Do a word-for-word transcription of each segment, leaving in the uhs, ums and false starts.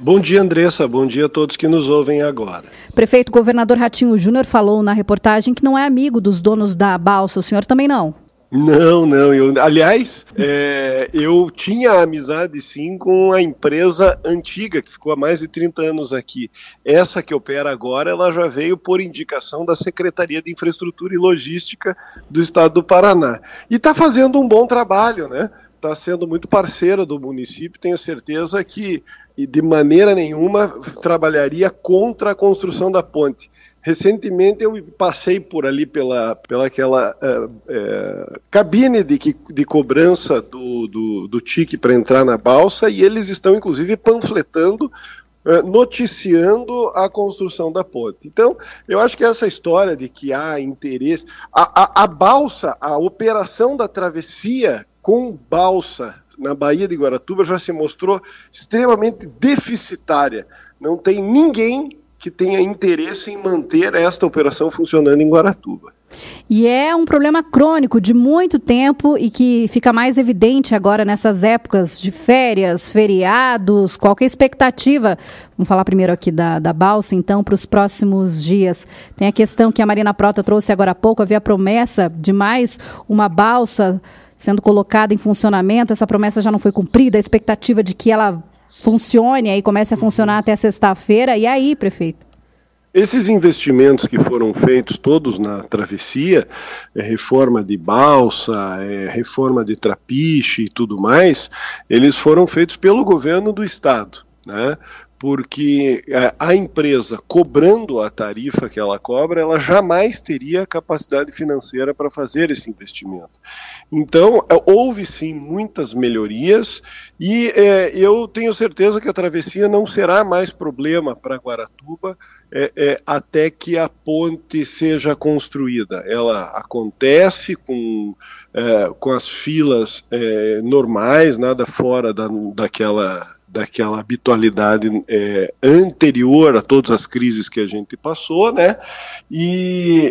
Bom dia, Andressa. Bom dia a todos que nos ouvem agora. Prefeito, governador Ratinho Júnior falou na reportagem que não é amigo dos donos da balsa. O senhor também não? Não, não. Eu, aliás, é, eu tinha amizade, sim, com a empresa antiga, que ficou há mais de trinta anos aqui. Essa que opera agora, ela já veio por indicação da Secretaria de Infraestrutura e Logística do Estado do Paraná. E está fazendo um bom trabalho, né? Está sendo muito parceira do município, tenho certeza que de maneira nenhuma trabalharia contra a construção da ponte. Recentemente eu passei por ali pela, pela aquela é, é, cabine de, de cobrança do, do, do T I C para entrar na balsa, e eles estão inclusive panfletando, é, noticiando a construção da ponte. Então, eu acho que essa história de que há interesse... A, a, a balsa, a operação da travessia com balsa na Baía de Guaratuba já se mostrou extremamente deficitária. Não tem ninguém que tenha interesse em manter esta operação funcionando em Guaratuba. E é um problema crônico de muito tempo e que fica mais evidente agora nessas épocas de férias, feriados, qualquer expectativa. Vamos falar primeiro aqui da, da balsa, então, para os próximos dias. Tem a questão que a Marina Prota trouxe agora há pouco, havia promessa de mais uma balsa sendo colocada em funcionamento. Essa promessa já não foi cumprida, a expectativa de que ela funcione e comece a funcionar até sexta-feira. E aí, prefeito? Esses investimentos que foram feitos todos na travessia, é, reforma de balsa, é, reforma de trapiche e tudo mais, eles foram feitos pelo governo do estado, né? Porque a empresa, cobrando a tarifa que ela cobra, ela jamais teria capacidade financeira para fazer esse investimento. Então, houve sim muitas melhorias e é, eu tenho certeza que a travessia não será mais problema para Guaratuba é, é, até que a ponte seja construída. Ela acontece com, é, com as filas é, normais, nada fora da, daquela... daquela habitualidade é, anterior a todas as crises que a gente passou, né? E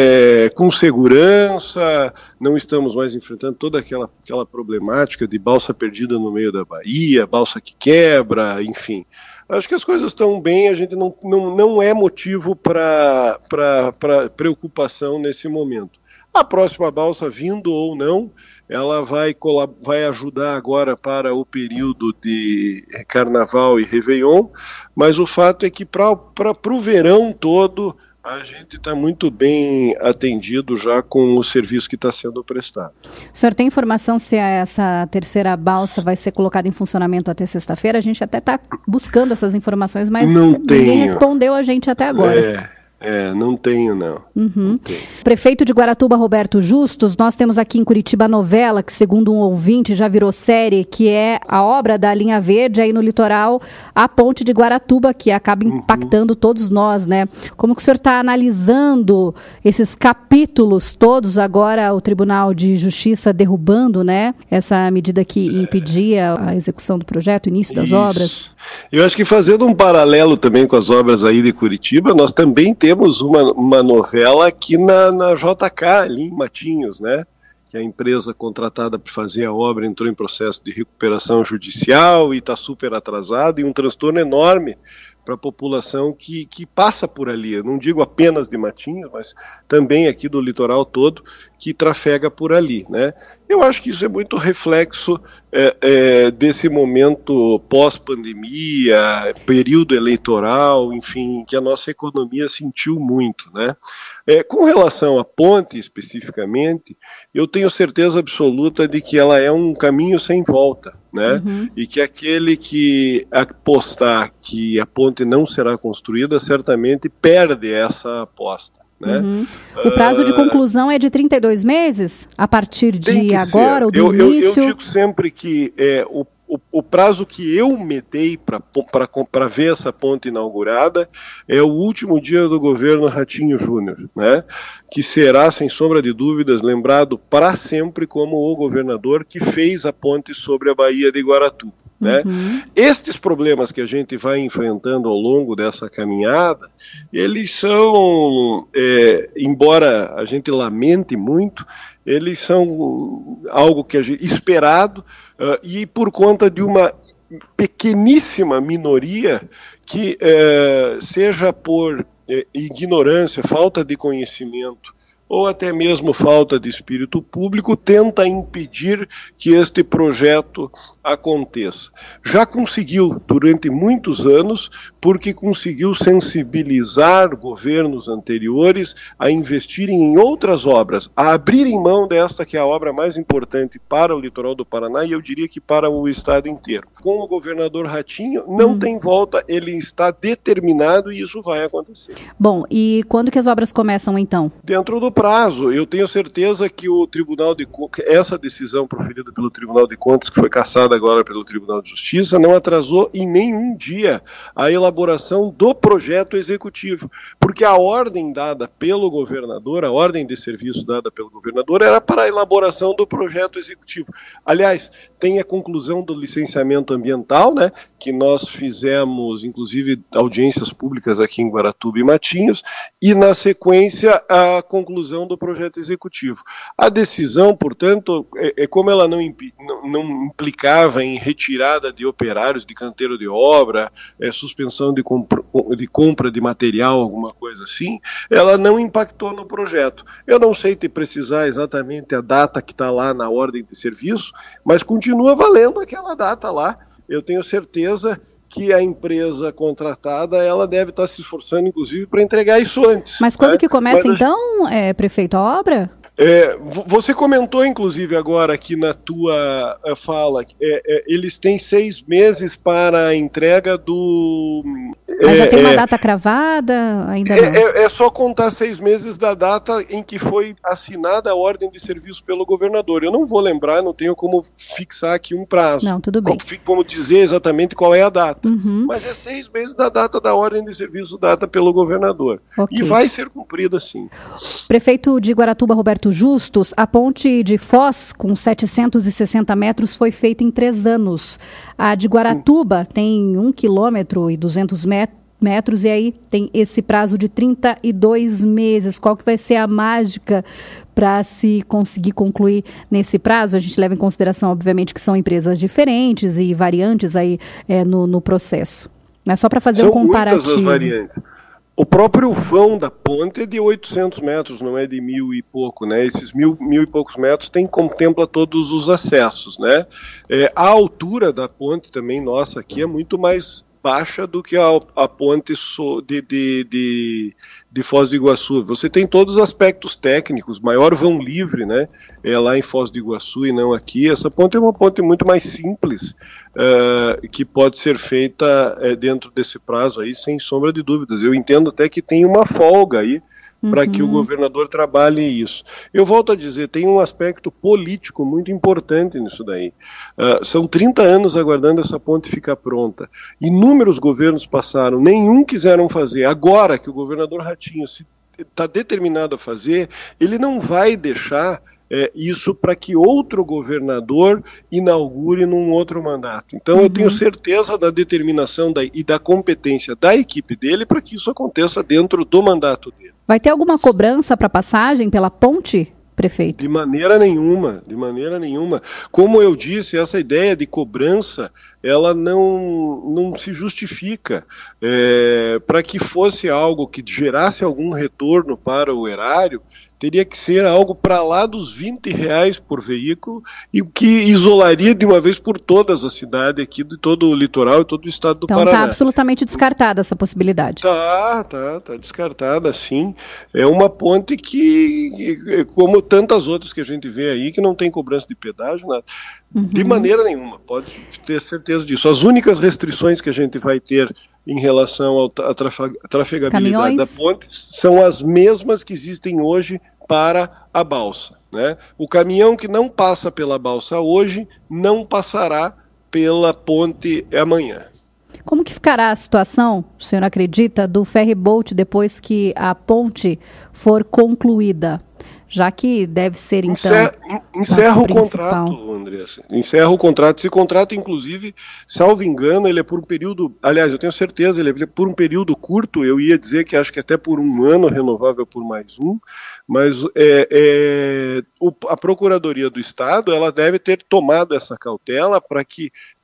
é, com segurança, não estamos mais enfrentando toda aquela, aquela problemática de balsa perdida no meio da Bahia, balsa que quebra, enfim. Acho que as coisas estão bem, a gente não, não, não é motivo para preocupação nesse momento. A próxima balsa, vindo ou não, ela vai, vai ajudar agora para o período de Carnaval e Réveillon, mas o fato é que para o verão todo a gente está muito bem atendido já com o serviço que está sendo prestado. O senhor tem informação se essa terceira balsa vai ser colocada em funcionamento até sexta-feira? A gente até está buscando essas informações, mas não ninguém tenho. respondeu a gente até agora. É. É, não tenho, não. Uhum. não tenho. Prefeito de Guaratuba, Roberto Justus, nós temos aqui em Curitiba a novela, que segundo um ouvinte já virou série, que é a obra da Linha Verde aí no litoral, a ponte de Guaratuba, que acaba impactando uhum. todos nós, né? Como que o senhor está analisando esses capítulos todos, agora o Tribunal de Justiça derrubando, né, essa medida que impedia a execução do projeto, o início das Isso. obras? Eu acho que fazendo um paralelo também com as obras aí de Curitiba, nós também temos uma, uma novela aqui na, na J K, ali em Matinhos, né? Que a empresa contratada para fazer a obra entrou em processo de recuperação judicial e está super atrasada, e um transtorno enorme para a população que, que passa por ali. Eu não digo apenas de Matinhos, mas também aqui do litoral todo, que trafega por ali, né? Eu acho que isso é muito reflexo é, é, desse momento pós-pandemia, período eleitoral, enfim, que a nossa economia sentiu muito, né? É, com relação à ponte, especificamente, eu tenho certeza absoluta de que ela é um caminho sem volta, né? Uhum. E que aquele que apostar que a ponte não será construída, certamente perde essa aposta. Né? Uhum. O prazo uh, de conclusão é de trinta e dois meses? A partir de agora, ser. ou do eu, início? Eu, eu digo sempre que é, o, o, o prazo que eu me dei para ver essa ponte inaugurada é o último dia do governo Ratinho Júnior, né? Que será, sem sombra de dúvidas, lembrado para sempre como o governador que fez a ponte sobre a Baía de Guaratuba. Né? Uhum. Estes problemas que a gente vai enfrentando ao longo dessa caminhada, eles são, é, embora a gente lamente muito, eles são algo que a gente, esperado uh, e por conta de uma pequeníssima minoria que, é, seja por é, ignorância, falta de conhecimento, ou até mesmo falta de espírito público, tenta impedir que este projeto aconteça. Já conseguiu durante muitos anos, porque conseguiu sensibilizar governos anteriores a investirem em outras obras, a abrirem mão desta que é a obra mais importante para o litoral do Paraná e eu diria que para o estado inteiro. Com o governador Ratinho, não hum. tem volta, ele está determinado e isso vai acontecer. Bom, e quando que as obras começam então? Dentro do prazo. Eu tenho certeza que o Tribunal de Contas, essa decisão proferida pelo Tribunal de Contas, que foi cassada agora pelo Tribunal de Justiça, não atrasou em nenhum dia a elaboração do projeto executivo, porque a ordem dada pelo governador, a ordem de serviço dada pelo governador era para a elaboração do projeto executivo. Aliás, tem a conclusão do licenciamento ambiental, né, que nós fizemos, inclusive, audiências públicas aqui em Guaratuba e Matinhos, e na sequência a conclusão do projeto executivo. A decisão, portanto, é, é como ela não, impi, não, não implicava em retirada de operários de canteiro de obra, é, suspensão de compra, de compra de material, alguma coisa assim, ela não impactou no projeto. Eu não sei te precisar exatamente a data que está lá na ordem de serviço, mas continua valendo aquela data lá. Eu tenho certeza que a empresa contratada, ela deve estar se esforçando, inclusive, para entregar isso antes. Mas quando né? que começa, Mas, então, é, prefeito, a obra? É, você comentou, inclusive, agora aqui na tua fala, é, é, eles têm seis meses para a entrega do... Mas é, já tem uma é, data cravada? Ainda é, não. É, é só contar seis meses da data em que foi assinada a ordem de serviço pelo governador. Eu não vou lembrar, não tenho como fixar aqui um prazo. Não, tudo bem. Como dizer exatamente qual é a data. Uhum. Mas é seis meses da data da ordem de serviço dada pelo governador. Okay. E vai ser cumprida, sim. Prefeito de Guaratuba, Roberto Justus, a ponte de Foz, com setecentos e sessenta metros, foi feita em três anos. A de Guaratuba hum. tem um quilômetro e duzentos metros, e aí tem esse prazo de trinta e dois meses. Qual que vai ser a mágica para se conseguir concluir nesse prazo? A gente leva em consideração, obviamente, que são empresas diferentes e variantes aí é, no, no processo. Não é só para fazer são um comparativo. Muitas as variantes. O próprio vão da ponte é de oitocentos metros, não é de mil e pouco, né? Esses mil, mil e poucos metros tem, contempla todos os acessos, né? É, a altura da ponte também, nossa, aqui é muito mais baixa do que a, a ponte so, de, de, de, de Foz do Iguaçu. Você tem todos os aspectos técnicos, maior vão livre, né? É lá em Foz do Iguaçu e não aqui. Essa ponte é uma ponte muito mais simples, uh, que pode ser feita uh, dentro desse prazo aí, sem sombra de dúvidas. Eu entendo até que tem uma folga aí, para uhum. que o governador trabalhe isso. Eu volto a dizer, tem um aspecto político muito importante nisso daí. Uh, são trinta anos aguardando essa ponte ficar pronta. Inúmeros governos passaram, nenhum quiseram fazer. Agora que o governador Ratinho está determinado a fazer, ele não vai deixar é, isso para que outro governador inaugure num outro mandato. Então uhum. eu tenho certeza da determinação da, e da competência da equipe dele para que isso aconteça dentro do mandato dele. Vai ter alguma cobrança para passagem pela ponte, prefeito? De maneira nenhuma, de maneira nenhuma. Como eu disse, essa ideia de cobrança, ela não, não se justifica. É, para que fosse algo que gerasse algum retorno para o erário, teria que ser algo para lá dos vinte reais por veículo e que isolaria de uma vez por todas a cidade aqui, de todo o litoral e todo o estado do então, Paraná. Então está absolutamente descartada essa possibilidade. Tá, tá, tá descartada, sim. É uma ponte que, como tantas outras que a gente vê aí, que não tem cobrança de pedágio, nada. Uhum. De maneira nenhuma, pode ter certeza disso. As únicas restrições que a gente vai ter em relação à trafegabilidade Caminhões. da ponte são as mesmas que existem hoje para a balsa, né? O caminhão que não passa pela balsa hoje não passará pela ponte amanhã. Como que ficará a situação, o senhor acredita, do ferryboat depois que a ponte for concluída? Já que deve ser, então... Encerra, encerra o contrato, Andressa. Encerra o contrato. Esse contrato, inclusive, salvo engano, ele é por um período... Aliás, eu tenho certeza, ele é por um período curto. Eu ia dizer que acho que até por um ano, renovável por mais um. Mas é, é, o, a Procuradoria do Estado, ela deve ter tomado essa cautela para que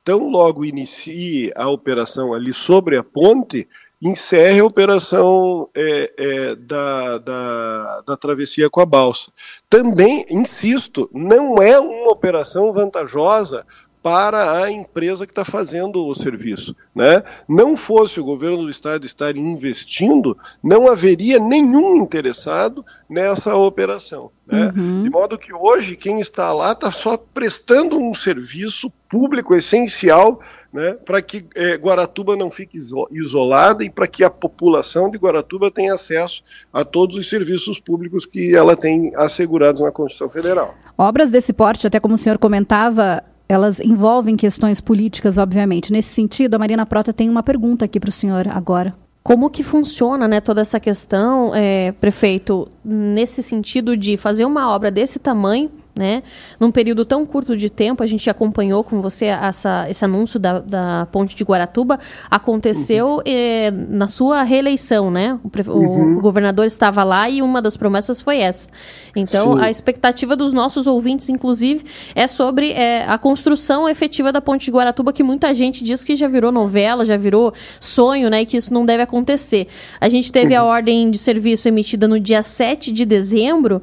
tão logo inicie a operação ali sobre a ponte, encerre a operação é, é, da, da, da travessia com a balsa. Também, insisto, não é uma operação vantajosa para a empresa que está fazendo o serviço, né? Não fosse o governo do estado estar investindo, não haveria nenhum interessado nessa operação, né? Uhum. De modo que hoje quem está lá está só prestando um serviço público essencial, né, para que é, Guaratuba não fique isolada e para que a população de Guaratuba tenha acesso a todos os serviços públicos que ela tem assegurados na Constituição Federal. Obras desse porte, até como o senhor comentava, elas envolvem questões políticas, obviamente. Nesse sentido, a Marina Prota tem uma pergunta aqui para o senhor agora. Como que funciona, né, toda essa questão, é, prefeito, nesse sentido de fazer uma obra desse tamanho, né, num período tão curto de tempo? A gente acompanhou com você essa, esse anúncio da, da ponte de Guaratuba, aconteceu uhum. eh, na sua reeleição, né? O, uhum. o governador estava lá e uma das promessas foi essa. Então, Sim. a expectativa dos nossos ouvintes, inclusive, é sobre eh, a construção efetiva da ponte de Guaratuba, que muita gente diz que já virou novela, já virou sonho, né, e que isso não deve acontecer. A gente teve uhum. a ordem de serviço emitida no dia sete de dezembro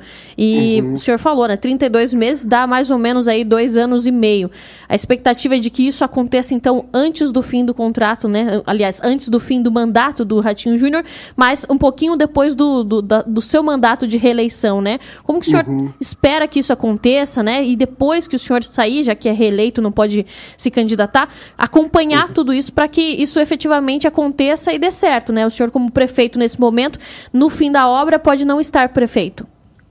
e uhum. o senhor falou, né, trinta e dois meses dá mais ou menos aí dois anos e meio. A expectativa é de que isso aconteça, então, antes do fim do contrato, né? Aliás, antes do fim do mandato do Ratinho Júnior, mas um pouquinho depois do, do, da, do seu mandato de reeleição, né? Como que o senhor uhum. espera que isso aconteça, né? E depois que o senhor sair, já que é reeleito, não pode se candidatar, acompanhar uhum. tudo isso para que isso efetivamente aconteça e dê certo, né? O senhor, como prefeito nesse momento, no fim da obra, pode não estar prefeito.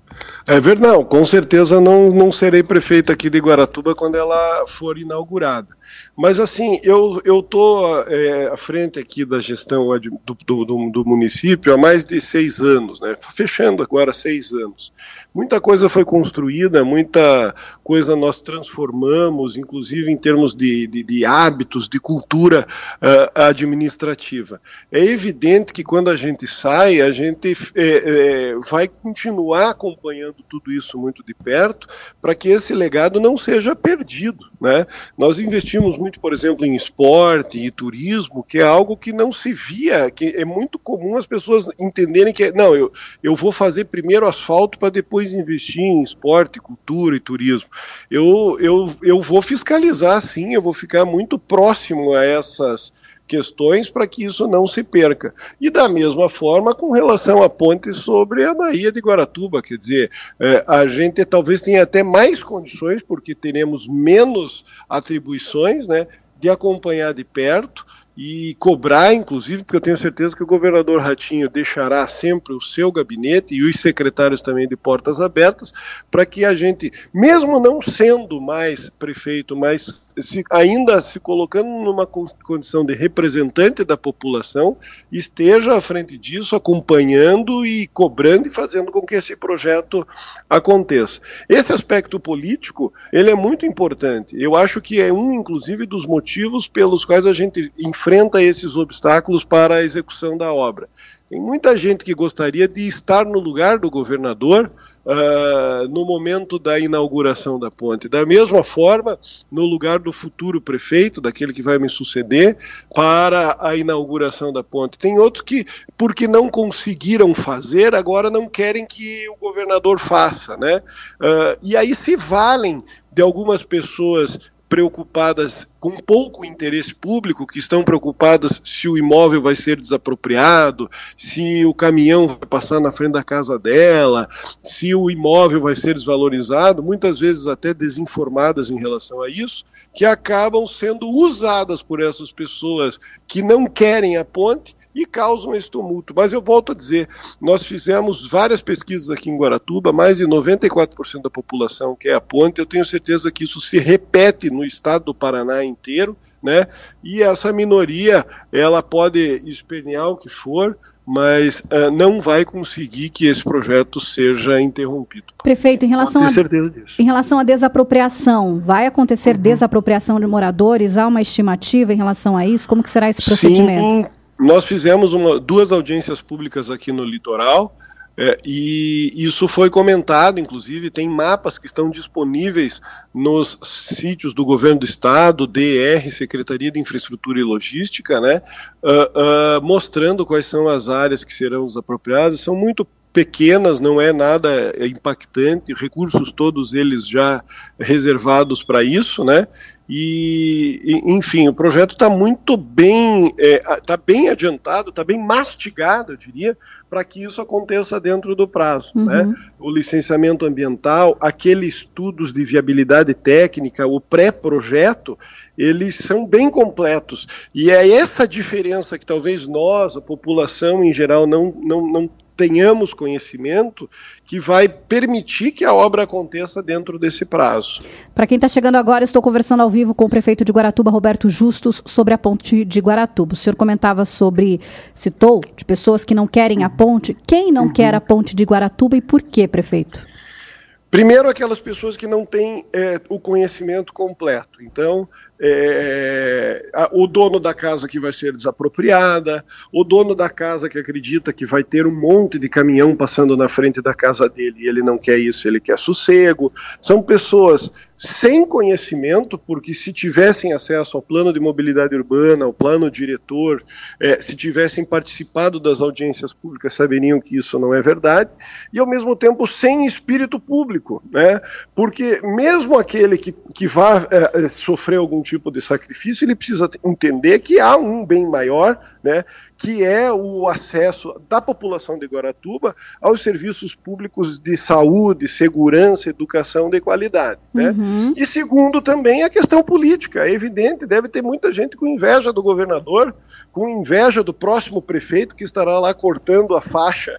É verdade, não, com certeza não, não serei prefeito aqui de Guaratuba quando ela for inaugurada. Mas assim, eu estou é, à frente aqui da gestão do, do, do, do município há mais de seis anos, né? Fechando agora seis anos. Muita coisa foi construída, muita coisa nós transformamos, inclusive em termos de, de, de hábitos, de cultura uh, administrativa. É evidente que quando a gente sai, a gente é, é, vai continuar acompanhando tudo isso muito de perto, para que esse legado não seja perdido, né? Nós investimos muito, por exemplo, em esporte e turismo, que é algo que não se via, que é muito comum as pessoas entenderem que, não, eu, eu vou fazer primeiro asfalto para depois investir em esporte, cultura e turismo. Eu, eu, eu vou fiscalizar, sim, eu vou ficar muito próximo a essas questões para que isso não se perca. E da mesma forma com relação à ponte sobre a Baía de Guaratuba, quer dizer, é, a gente talvez tenha até mais condições, porque teremos menos atribuições, né, de acompanhar de perto e cobrar, inclusive, porque eu tenho certeza que o governador Ratinho deixará sempre o seu gabinete e os secretários também de portas abertas, para que a gente, mesmo não sendo mais prefeito, mas se, ainda se colocando numa condição de representante da população, esteja à frente disso, acompanhando e cobrando e fazendo com que esse projeto aconteça. Esse aspecto político, ele é muito importante. Eu acho que é um, inclusive, dos motivos pelos quais a gente enfrenta esses obstáculos para a execução da obra. Tem muita gente que gostaria de estar no lugar do governador uh, no momento da inauguração da ponte. Da mesma forma, no lugar do futuro prefeito, daquele que vai me suceder, para a inauguração da ponte. Tem outros que, porque não conseguiram fazer, agora não querem que o governador faça, né? Uh, e aí se valem de algumas pessoas preocupadas com pouco interesse público, que estão preocupadas se o imóvel vai ser desapropriado, se o caminhão vai passar na frente da casa dela, se o imóvel vai ser desvalorizado, muitas vezes até desinformadas em relação a isso, que acabam sendo usadas por essas pessoas que não querem a ponte e causam esse tumulto. Mas eu volto a dizer, nós fizemos várias pesquisas aqui em Guaratuba, mais de noventa e quatro por cento da população quer a ponte, eu tenho certeza que isso se repete no estado do Paraná inteiro, né? E essa minoria, ela pode espernear o que for, mas uh, não vai conseguir que esse projeto seja interrompido. Prefeito, em relação, a, em relação à desapropriação, vai acontecer uhum. desapropriação de moradores? Há uma estimativa em relação a isso? Como que será esse procedimento? Sim. Nós fizemos uma, duas audiências públicas aqui no litoral, É, e isso foi comentado, inclusive, tem mapas que estão disponíveis nos sítios do Governo do Estado, D R, Secretaria de Infraestrutura e Logística, né, uh, uh, mostrando quais são as áreas que serão desapropriadas. São muito pequenas, não é nada impactante, recursos todos eles já reservados para isso, né? E, e, enfim, o projeto está muito bem, está é, bem adiantado, está bem mastigado, eu diria, para que isso aconteça dentro do prazo, uhum. né? O licenciamento ambiental, aqueles estudos de viabilidade técnica, o pré-projeto, eles são bem completos. E é essa diferença que talvez nós, a população em geral, não, não, não tenhamos conhecimento, que vai permitir que a obra aconteça dentro desse prazo. Para quem está chegando agora, estou conversando ao vivo com o prefeito de Guaratuba, Roberto Justus, sobre a ponte de Guaratuba. O senhor comentava sobre, citou, de pessoas que não querem a ponte. Quem não uhum. quer a ponte de Guaratuba e por quê, prefeito? Primeiro, aquelas pessoas que não têm é, o conhecimento completo. Então, é, a, o dono da casa que vai ser desapropriada, o dono da casa que acredita que vai ter um monte de caminhão passando na frente da casa dele e ele não quer isso, ele quer sossego. São pessoas sem conhecimento, porque se tivessem acesso ao plano de mobilidade urbana, ao plano diretor, é, se tivessem participado das audiências públicas, saberiam que isso não é verdade, e ao mesmo tempo sem espírito público, né? Porque mesmo aquele que, que vá é, sofrer algum tipo de sacrifício, ele precisa entender que há um bem maior, né, que é o acesso da população de Guaratuba aos serviços públicos de saúde, segurança, educação de qualidade. Né? Uhum. E segundo também a questão política. É evidente, deve ter muita gente com inveja do governador, com inveja do próximo prefeito que estará lá cortando a faixa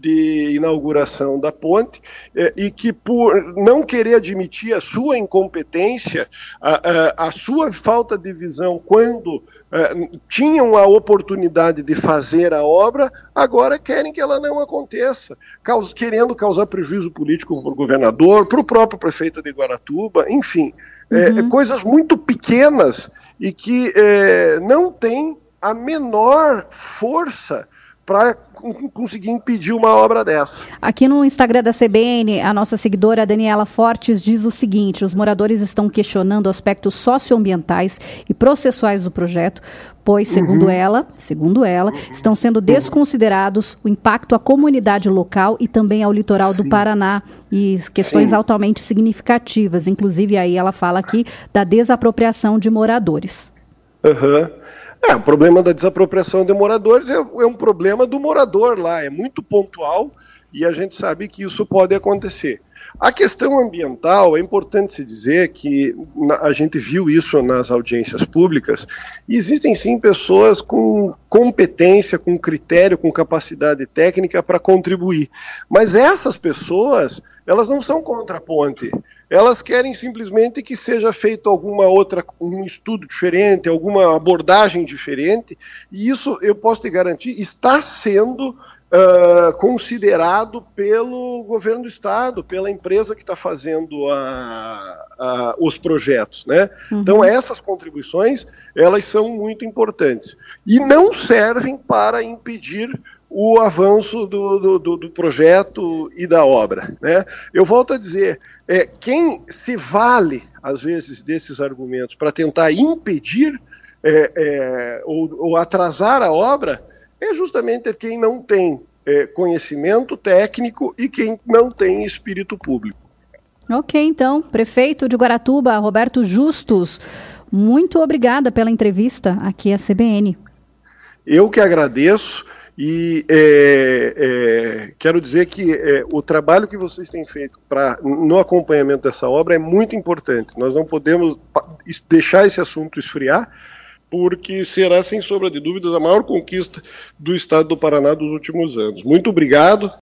de inauguração da ponte, eh, e que por não querer admitir a sua incompetência, a, a, a sua falta de visão quando eh, tinham a oportunidade de fazer a obra, agora querem que ela não aconteça, caus, querendo causar prejuízo político para o governador, para o próprio prefeito de Guaratuba, enfim, uhum. eh, coisas muito pequenas e que eh, não têm a menor força para conseguir impedir uma obra dessa. Aqui no Instagram da C B N, a nossa seguidora Daniela Fortes diz o seguinte: os moradores estão questionando aspectos socioambientais e processuais do projeto, pois, segundo uhum. ela, segundo ela, estão sendo desconsiderados o impacto à comunidade local e também ao litoral Sim. do Paraná, e questões Sim. altamente significativas. Inclusive, aí ela fala aqui da desapropriação de moradores. Aham. Uhum. É, o problema da desapropriação de moradores é, é um problema do morador lá, é muito pontual e a gente sabe que isso pode acontecer. A questão ambiental, é importante se dizer que na, a gente viu isso nas audiências públicas, e existem sim pessoas com competência, com critério, com capacidade técnica para contribuir, mas essas pessoas, elas não são contra a ponte. Elas querem simplesmente que seja feito alguma outra, um estudo diferente, alguma abordagem diferente, e isso, eu posso te garantir, está sendo uh, considerado pelo governo do estado, pela empresa que está fazendo a, a, os projetos, né? Uhum. Então essas contribuições, elas são muito importantes, e não servem para impedir o avanço do, do, do projeto e da obra, né? Eu volto a dizer, é, quem se vale, às vezes, desses argumentos para tentar impedir é, é, ou, ou atrasar a obra é justamente quem não tem é, conhecimento técnico e quem não tem espírito público. Ok, então, prefeito de Guaratuba, Roberto Justus, muito obrigada pela entrevista aqui à C B N. Eu que agradeço. E é, é, quero dizer que é, o trabalho que vocês têm feito pra, no acompanhamento dessa obra é muito importante. Nós não podemos deixar esse assunto esfriar, porque será, sem sombra de dúvidas, a maior conquista do estado do Paraná dos últimos anos. Muito obrigado.